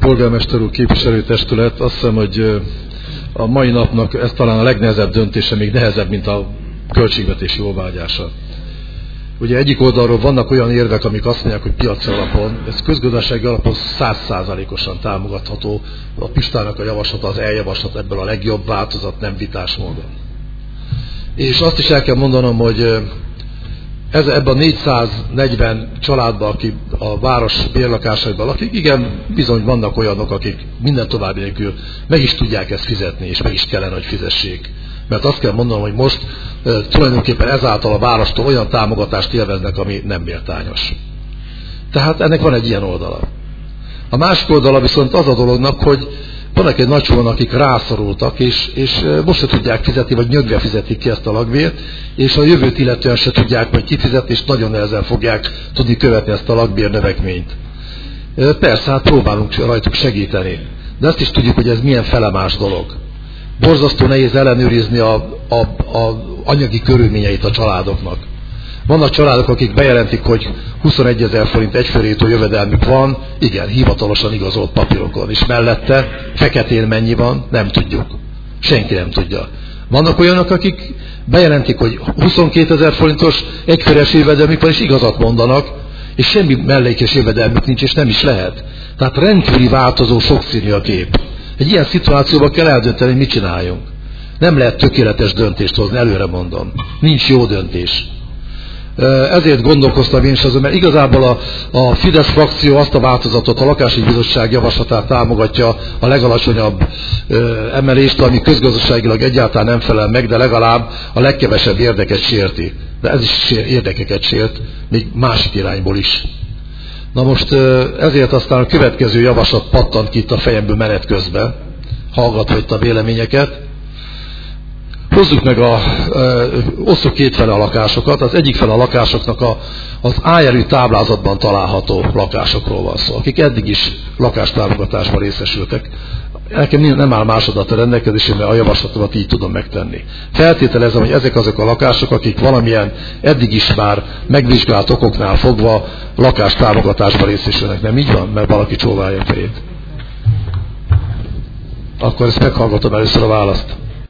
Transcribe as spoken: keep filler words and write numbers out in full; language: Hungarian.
polgármester úr, képviselőtestület, azt hiszem, hogy a mai napnak ez talán a legnehezebb döntése, még nehezebb, mint a költségvetési jóváhagyása. Ugye egyik oldalról vannak olyan érvek, amik azt mondják, hogy piaci alapon, ez közgazdasági alapon száz százalékosan támogatható, a Pistának a javaslata, az eljavaslat ebből a legjobb változat, nem vitás módon. És azt is el kell mondanom, hogy ez, ebben a négyszáznegyven családban, aki a város bérlakásaiban lakik, igen, bizony vannak olyanok, akik minden további nélkül meg is tudják ezt fizetni, és meg is kellene, hogy fizessék. Mert azt kell mondanom, hogy most e, tulajdonképpen ezáltal a várostól olyan támogatást élveznek, ami nem méltányos. Tehát ennek van egy ilyen oldala. A másik oldala viszont az a dolognak, hogy vannak egy nagy sokan, akik rászorultak, és, és most se tudják fizetni, vagy nyögve fizetik ki ezt a lakbért, és a jövőt illetően se tudják majd kifizetni, és nagyon nehezen fogják tudni követni ezt a lakbér növekményt. Persze, hát próbálunk rajtuk segíteni, de azt is tudjuk, hogy ez milyen felemás dolog. Borzasztó nehéz ellenőrizni a, a, a anyagi körülményeit a családoknak. Vannak családok, akik bejelentik, hogy huszonegyezer forint egyfőrétő jövedelmük van, igen, hivatalosan igazolt papírokon, és mellette feketén mennyi van, nem tudjuk. Senki nem tudja. Vannak olyanok, akik bejelentik, hogy huszonkétezer forintos egyfőres jövedelmük van, és igazat mondanak, és semmi mellékes jövedelmük nincs, és nem is lehet. Tehát rendkívüli változó, sokszínű a kép. Egy ilyen szituációban kell eldönteni, hogy mit csináljunk. Nem lehet tökéletes döntést hozni, előre mondom. Nincs jó döntés. Ezért gondolkoztam én is azon, mert igazából a, a Fidesz frakció azt a változatot, a Lakásügyi Bizottság javaslatát támogatja, a legalacsonyabb ö, emelést, ami közgazdaságilag egyáltalán nem felel meg, de legalább a legkevesebb érdeket sérti. De ez is sér, érdekeket sért, még másik irányból is. Na most ezért aztán a következő javaslat pattant ki itt a fejemből menet közben, hallgatva itt a véleményeket. Hozzuk meg, a, ö, osszuk kétfele a lakásokat. Az egyik fele a lakásoknak a, az ájjelű táblázatban található lakásokról van szó, akik eddig is lakástámogatásban részesültek. Nekem nem áll másodat a rendelkezésére, mert a javaslatomat így tudom megtenni. Feltételezem, hogy ezek azok a lakások, akik valamilyen eddig is már megvizsgált okoknál fogva lakástámogatásban részesülnek. Nem így van? Mert valaki csóválja a fejét. Akkor ezt meghallgatom először a választ.